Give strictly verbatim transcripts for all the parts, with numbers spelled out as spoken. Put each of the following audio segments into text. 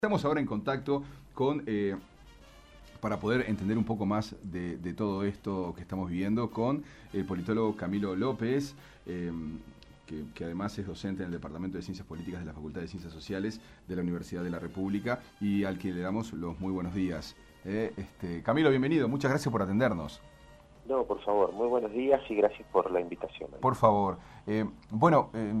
Estamos ahora en contacto con, eh, para poder entender un poco más de, de todo esto que estamos viviendo, con el politólogo Camilo López, eh, que, que además es docente en el Departamento de Ciencias Políticas de la Facultad de Ciencias Sociales de la Universidad de la República y al que le damos los muy buenos días. Eh, este, Camilo, bienvenido, muchas gracias por atendernos. No, por favor, muy buenos días y gracias por la invitación. Por favor. Eh, bueno, eh,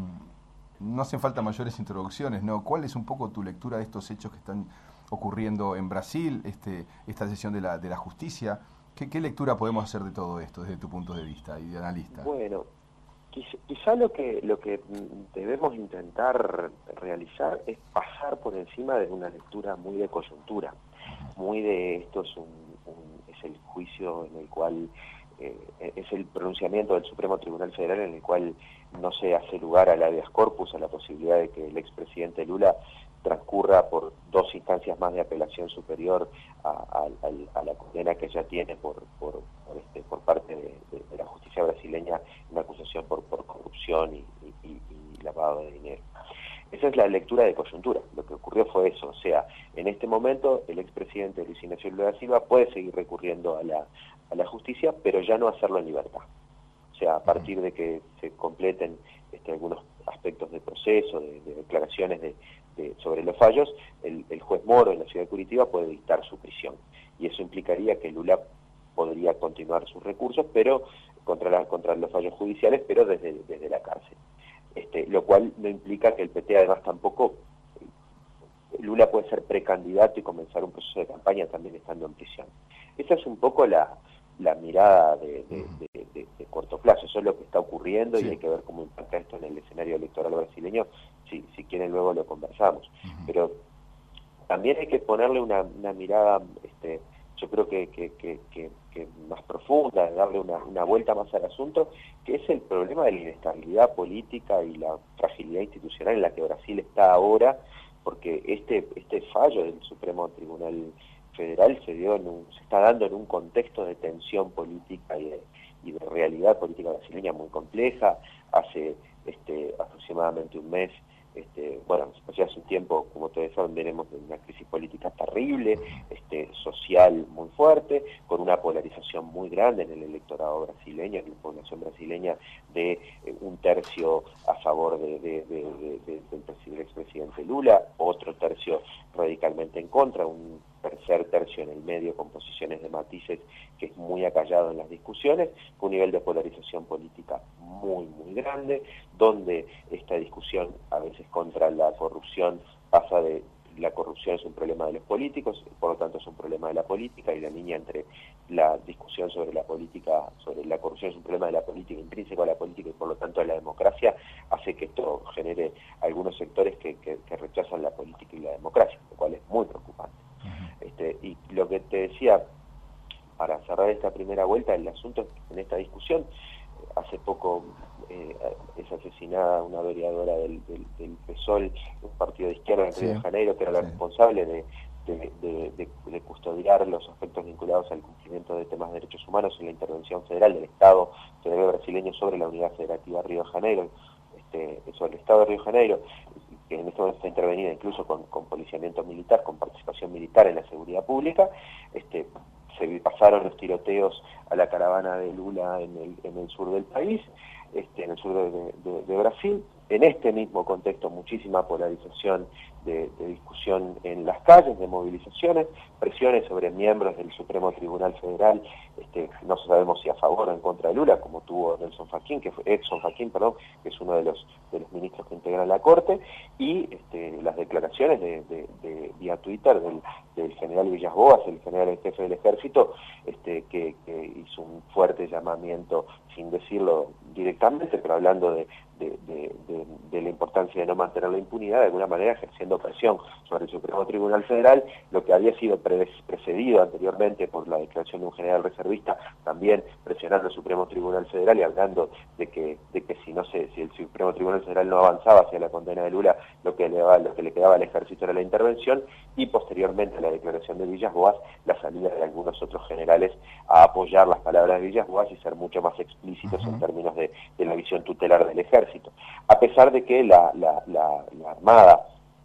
no hacen falta mayores introducciones, ¿no? ¿Cuál es un poco tu lectura de estos hechos que están ocurriendo en Brasil, este, esta decisión de la, de la justicia? ¿Qué, ¿Qué lectura podemos hacer de todo esto desde tu punto de vista y de analista? Bueno, quizá, quizá lo que lo que debemos intentar realizar es pasar por encima de una lectura muy de coyuntura, muy de esto es un, un es el juicio en el cual eh, es el pronunciamiento del Supremo Tribunal Federal en el cual no se hace lugar al habeas corpus, a la posibilidad de que el expresidente Lula transcurra por dos instancias más de apelación superior a, a, a, a la condena que ya tiene por por, por, este, por parte de, de, de la justicia brasileña, una acusación por, por corrupción y, y, y lavado de dinero. Esa es la lectura de coyuntura. Lo que ocurrió fue eso, o sea, en este momento el expresidente Luis Ignacio Lula da Silva puede seguir recurriendo a la, a la justicia, pero ya no hacerlo en libertad. O sea, a partir de que se completen este, algunos aspectos de proceso, de, de declaraciones de, de, sobre los fallos, el, el juez Moro en la ciudad de Curitiba puede dictar su prisión. Y eso implicaría que Lula podría continuar sus recursos, pero contra, la, contra los fallos judiciales, pero desde, desde la cárcel. Este, lo cual no implica que el P T además tampoco, Lula puede ser precandidato y comenzar un proceso de campaña también estando en prisión. Esa es un poco la, la mirada de, de, de, de, de corto plazo, eso es lo que está ocurriendo sí. Y hay que ver cómo impacta esto en el escenario electoral brasileño, si, si quieren luego lo conversamos. Uh-huh. Pero también hay que ponerle una, una mirada, este, yo creo que, que, que, que, que más profunda, darle una, una vuelta más al asunto, que es el problema de la inestabilidad política y la fragilidad institucional en la que Brasil está ahora, porque este este fallo del Supremo Tribunal Federal se dio en un, se está dando en un contexto de tensión política y de, y de realidad política brasileña muy compleja. Hace este aproximadamente un mes, este, bueno, hace un tiempo, como ustedes saben, venimos de una crisis política terrible, este, social muy fuerte, con una polarización muy grande en el electorado brasileño, en la población brasileña, de eh, un tercio a favor de, de, de, de, de, del, del expresidente Lula, otro tercio radicalmente en contra, un tercer tercio en el medio con posiciones de matices que es muy acallado en las discusiones, con un nivel de polarización política muy, muy grande, donde esta discusión a veces contra la corrupción pasa de la corrupción es un problema de los políticos, por lo tanto es un problema de la política, y la línea entre la discusión sobre la política, sobre la corrupción es un problema de la política, intrínseco a la política y por lo tanto a la democracia, hace que esto genere algunos sectores que, que, que rechazan la política y la democracia, lo cual es muy preocupante. Uh-huh. Este, y lo que te decía, para cerrar esta primera vuelta, el asunto en esta discusión, hace poco eh, es asesinada una vereadora del, del, del P SOL, un partido de izquierda en Río sí. de Janeiro, que era la sí. responsable de, de, de, de, de custodiar los aspectos vinculados al cumplimiento de temas de derechos humanos en la intervención federal del Estado federal brasileño sobre la Unidad Federativa Río de Janeiro, este, sobre el Estado de Río de Janeiro, que en este momento está intervenida incluso con, con policiamiento militar, con participación militar en la seguridad pública. Este, se pasaron los tiroteos a la caravana de Lula en el, en el sur del país, este, en el sur de, de, de Brasil. En este mismo contexto, muchísima polarización de, de discusión en las calles, de movilizaciones, presiones sobre miembros del Supremo Tribunal Federal, este, no sabemos si a favor o en contra de Lula, como tuvo Nelson Fachin, que fue, Edson Fachin, perdón, que es uno de los de los ministros que integran la Corte, y este, las declaraciones de, de, de vía Twitter del, del general Villas Boas, el general en jefe del Ejército, este, que, que hizo un fuerte llamamiento, sin decirlo directamente, pero hablando de De, de, de, de la importancia de no mantener la impunidad, de alguna manera ejerciendo presión sobre el Supremo Tribunal Federal, lo que había sido pre precedido anteriormente por la declaración de un general reservista, también presionando al Supremo Tribunal Federal y hablando de que, de que si no se, si el Supremo Tribunal Federal no avanzaba hacia la condena de Lula, lo que le, lo que le quedaba al ejército era la intervención, y posteriormente a la declaración de Villas Boas, la salida de algunos otros generales a apoyar las palabras de Villas Boas y ser mucho más explícitos uh-huh. en términos de, de la visión tutelar del ejército. A pesar de que la, la, la, la Armada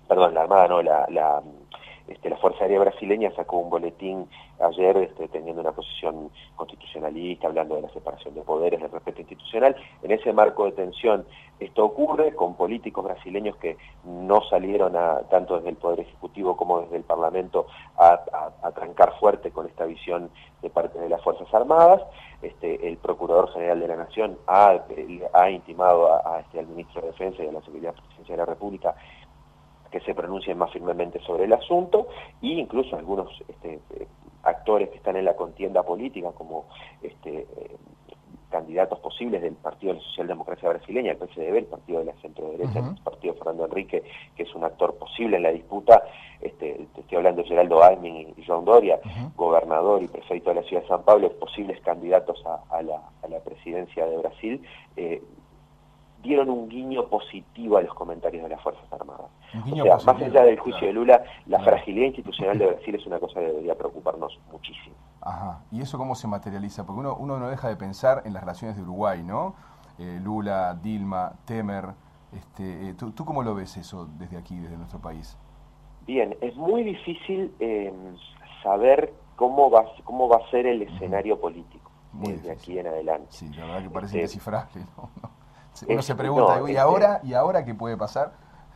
perdón, la Armada no, la, la, este, la Fuerza Aérea Brasileña sacó un boletín ayer este, teniendo una posición constitucionalista, hablando de la separación de poderes, del respeto institucional. En ese marco de tensión esto ocurre con políticos brasileños que no salieron a, tanto desde el Poder Ejecutivo como desde el Parlamento a, a, a trancar fuerte con esta visión de parte de las Fuerzas Armadas. Este, el Procurador General de la Nación ha, ha intimado a, a este, al Ministro de Defensa y a la Seguridad Presidencial de la República que se pronuncien más firmemente sobre el asunto, e incluso algunos este, eh, actores que están en la contienda política, como este, eh, candidatos posibles del Partido de la Socialdemocracia Brasileña, el P S D B, el Partido de la Centro-Derecha, uh-huh. el Partido de Fernando Henrique, que es un actor posible en la disputa. Este, te estoy hablando de Geraldo Alckmin y João Doria, uh-huh. gobernador y prefecto de la ciudad de San Pablo, posibles candidatos a, a, la, a la presidencia de Brasil, eh, dieron un guiño positivo a los comentarios de las Fuerzas Armadas. O sea, positivo, más allá del juicio claro. de Lula, la claro. fragilidad institucional de Brasil es una cosa que debería preocuparnos muchísimo. Ajá. ¿Y eso cómo se materializa? Porque uno, uno no deja de pensar en las relaciones de Uruguay, ¿no? Eh, Lula, Dilma, Temer. Este, eh, ¿tú, ¿Tú cómo lo ves eso desde aquí, desde nuestro país? Bien, es muy difícil eh, saber cómo va, cómo va a ser el escenario político muy desde difícil. Aquí en adelante. Sí, la verdad que parece este, indescifrable, ¿no? Uno es, se pregunta, no, ¿y ahora? ¿Y ahora qué puede pasar?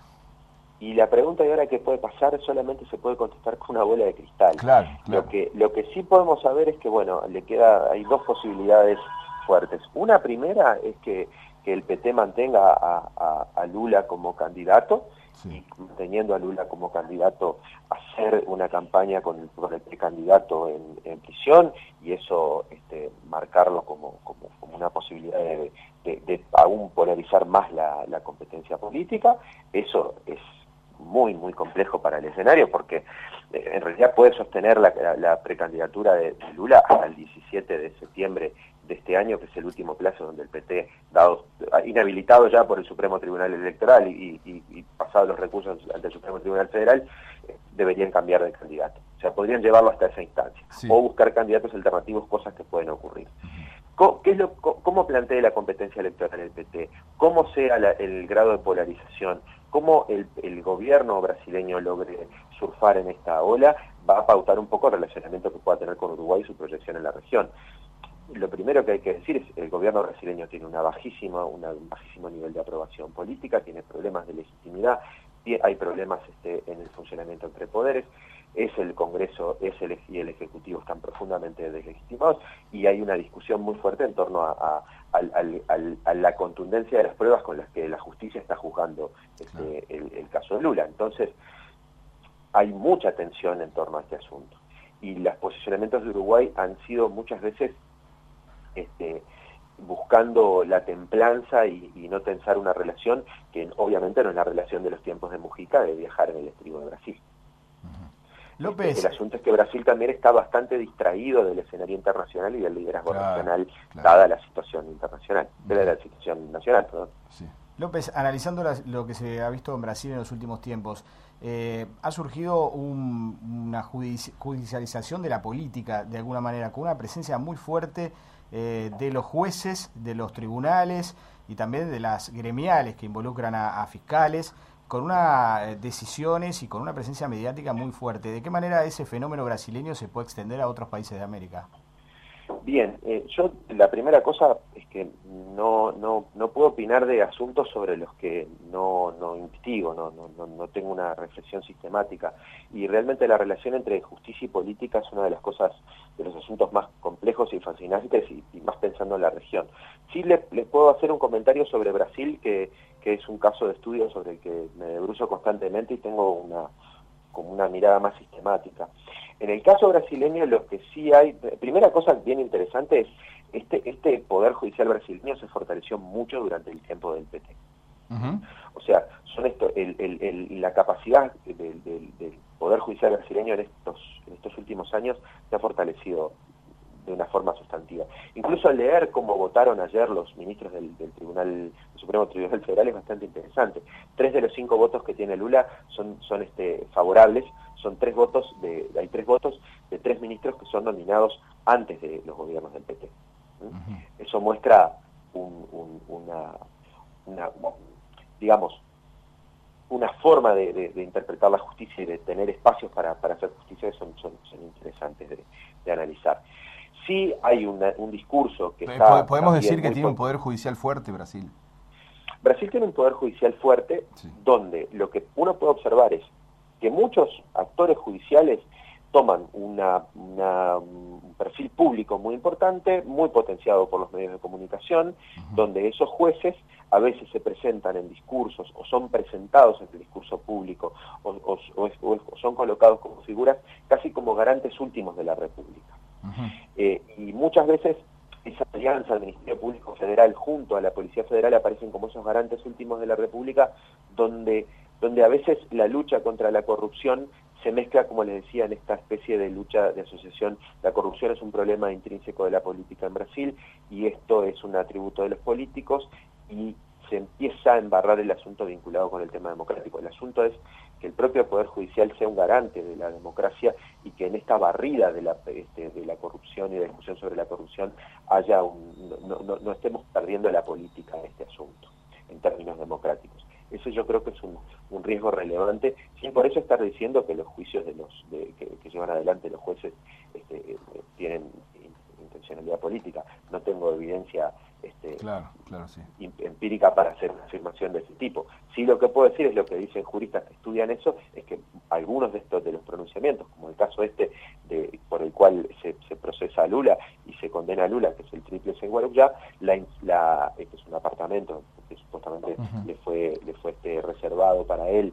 Y la pregunta de ahora qué puede pasar solamente se puede contestar con una bola de cristal. Claro, claro. Lo que, lo que sí podemos saber es que, bueno, le queda, hay dos posibilidades fuertes. Una primera es que, que el P T mantenga a, a, a Lula como candidato, sí. y manteniendo a Lula como candidato, hacer una campaña con el, con el precandidato en, en prisión, y eso este, marcarlo como, como, como una posibilidad de, de, de aún polarizar más la, la competencia política. Eso es muy, muy complejo para el escenario, porque eh, en realidad puede sostener la, la, la precandidatura de, de Lula hasta el diecisiete de septiembre de este año, que es el último plazo donde el P T, dado inhabilitado ya por el Supremo Tribunal Electoral y, y, y pasados los recursos ante el Supremo Tribunal Federal, eh, deberían cambiar de candidato. O sea, podrían llevarlo hasta esa instancia. Sí. O buscar candidatos alternativos, cosas que pueden ocurrir. Uh-huh. ¿Qué es lo, ¿Cómo plantea la competencia electoral el P T? ¿Cómo sea la, el grado de polarización? ¿Cómo el, el gobierno brasileño logre surfar en esta ola? Va a pautar un poco el relacionamiento que pueda tener con Uruguay y su proyección en la región. Lo primero que hay que decir es que el gobierno brasileño tiene una bajísima, una, un bajísimo nivel de aprobación política, tiene problemas de legitimidad, hay problemas este, en el funcionamiento entre poderes, es el Congreso es el, y el Ejecutivo están profundamente deslegitimados, y hay una discusión muy fuerte en torno a, a, a, a, a la contundencia de las pruebas con las que la justicia está juzgando este, el, el caso de Lula. Entonces, hay mucha tensión en torno a este asunto. Y los posicionamientos de Uruguay han sido muchas veces Este, buscando la templanza y, y no tensar una relación que obviamente no es la relación de los tiempos de Mujica de viajar en el estribo de Brasil. Uh-huh. López, este, el asunto es que Brasil también está bastante distraído del escenario internacional y del liderazgo claro, regional, claro. dada la situación internacional, uh-huh. de la situación nacional, perdón. Sí. López, analizando las, lo que se ha visto en Brasil en los últimos tiempos, eh, ha surgido un, una judici- judicialización de la política, de alguna manera, con una presencia muy fuerte eh, de los jueces, de los tribunales y también de las gremiales que involucran a, a fiscales, con unas eh, decisiones y con una presencia mediática muy fuerte. ¿De qué manera ese fenómeno brasileño se puede extender a otros países de América? Bien, eh, yo la primera cosa es que no no no puedo opinar de asuntos sobre los que no no investigo, no no no tengo una reflexión sistemática, y realmente la relación entre justicia y política es una de las cosas, de los asuntos más complejos y fascinantes, y, y más pensando en la región. Sí le, le puedo hacer un comentario sobre Brasil, que que es un caso de estudio sobre el que me debruzo constantemente y tengo una como una mirada más sistemática. En el caso brasileño, lo que sí hay, primera cosa bien interesante es, este, este poder judicial brasileño se fortaleció mucho durante el tiempo del P T. Uh-huh. O sea, son esto, el, el, el, la capacidad del, del, del poder judicial brasileño en estos, en estos últimos años se ha fortalecido de una forma sustantiva. Incluso al leer cómo votaron ayer los ministros del, del Tribunal, del Supremo Tribunal Federal, es bastante interesante. Tres de los cinco votos que tiene Lula son, son este, favorables, son tres votos de, hay tres votos de tres ministros que son nominados antes de los gobiernos del P T. ¿Mm? Uh-huh. Eso muestra un, un, una, una, digamos, una forma de, de, de interpretar la justicia y de tener espacios para, para hacer justicia son, son, son interesantes de, de analizar. Sí hay una, un discurso que está... Podemos decir que tiene un poder judicial fuerte Brasil. Brasil tiene un poder judicial fuerte, sí, donde lo que uno puede observar es que muchos actores judiciales toman una, una, un perfil público muy importante, muy potenciado por los medios de comunicación, uh-huh, donde esos jueces a veces se presentan en discursos o son presentados en el discurso público o, o, o, o son colocados como figuras casi como garantes últimos de la República. Uh-huh. Eh, y muchas veces esa alianza del Ministerio Público Federal junto a la Policía Federal aparecen como esos garantes últimos de la República, donde, donde a veces la lucha contra la corrupción se mezcla, como les decía, en esta especie de lucha de asociación. La corrupción es un problema intrínseco de la política en Brasil y esto es un atributo de los políticos y se empieza a embarrar el asunto vinculado con el tema democrático. El asunto es que el propio Poder Judicial sea un garante de la democracia y que en esta barrida de la, este, de la corrupción y de la discusión sobre la corrupción haya un, no, no, no estemos perdiendo la política en este asunto, en términos democráticos. Eso yo creo que es un, un riesgo relevante, sin por eso estar diciendo que los juicios de los de, que, que llevan adelante los jueces este, eh, tienen intencionalidad política. No tengo evidencia este, claro, claro, sí, empírica para hacer una afirmación de ese tipo. Sí, lo que puedo decir es lo que dicen juristas que estudian eso, es que algunos de estos de los pronunciamientos, como el caso este de por el cual se, se procesa a Lula y se condena a Lula, que es el tríplice en Guarujá, la, la, este es un apartamento que supuestamente uh-huh, le fue le fue este reservado para él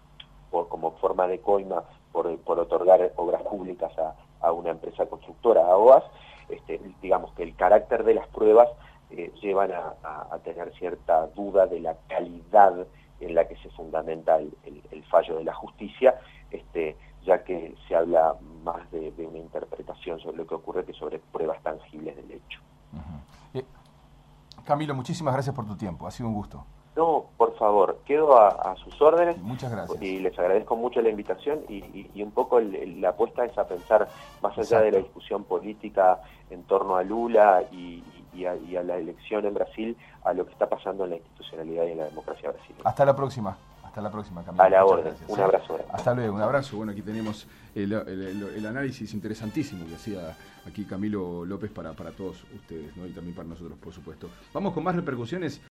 por como forma de coima por, por otorgar obras públicas a, a una empresa constructora, a O A S. Este, digamos que el carácter de las pruebas eh, llevan a, a, a tener cierta duda de la calidad en la que se fundamenta el, el, el fallo de la justicia, este, ya que se habla más de, de una interpretación sobre lo que ocurre que sobre pruebas tangibles del hecho. Uh-huh. eh, Camilo, muchísimas gracias por tu tiempo, ha sido un gusto. No, por favor, quedo a, a sus órdenes. Muchas gracias. Y les agradezco mucho la invitación y, y, y un poco el, el, la apuesta es a pensar más allá Exacto. de la discusión política en torno a Lula y, y, a, y a la elección en Brasil, a lo que está pasando en la institucionalidad y en la democracia brasileña. Hasta la próxima. Hasta la próxima, Camilo. A la Muchas orden. Gracias. Un abrazo. ¿eh? Hasta luego. Un abrazo. Bueno, aquí tenemos el, el, el, el análisis interesantísimo que hacía aquí Camilo López para, para todos ustedes, ¿no? Y también para nosotros, por supuesto. Vamos con más repercusiones.